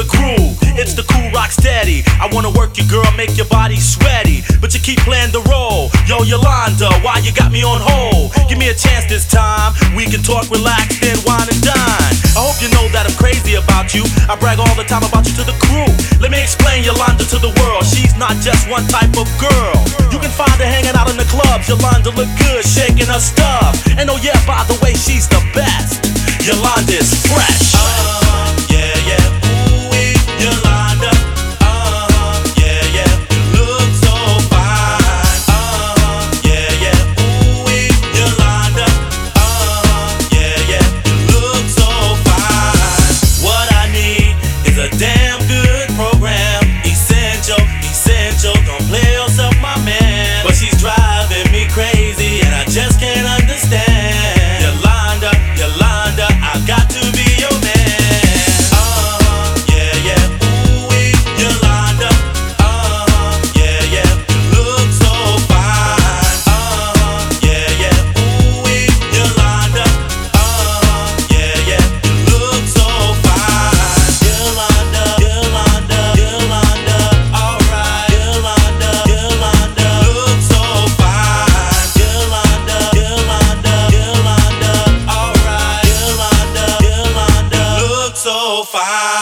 the crew. It's the Cool Rock Steady. I wanna work your girl, make your body sweaty, but you keep playing the role. Yo, Yolanda, why you got me on hold? Give me a chance this time. We can talk, relax, then wine and dine. I hope you know that I'm crazy about you. I brag all the time about you to the crew. Let me explain Yolanda to the world. She's not just one type of girl. You can find her hanging out in the clubs. Yolanda look good, shaking her stuff. And oh yeah, by the way, she's the best. Yolanda is fresh. Yeah, yeah, ooh-wee, Yolanda. Yeah, yeah, you look so fine. Yeah, yeah, ooh-wee, Yolanda. Yeah, yeah, you look so fine. What I need is a damn good program. Essential, essential, don't play yourself, my man. But she's driving me crazy and I just can't understand. Yolanda, Yolanda, I got to be your man. Yeah, yeah, ooh-wee, Yolanda. Yeah, yeah, you look so fine. Yeah, yeah, ooh-wee, Yolanda. Yeah, yeah, you look so fine. Yolanda, Yolanda, Yolanda, alright. Yolanda, Yolanda, look so fine. Yolanda, Yolanda, Yolanda, alright. Yolanda, Yolanda, look so fine.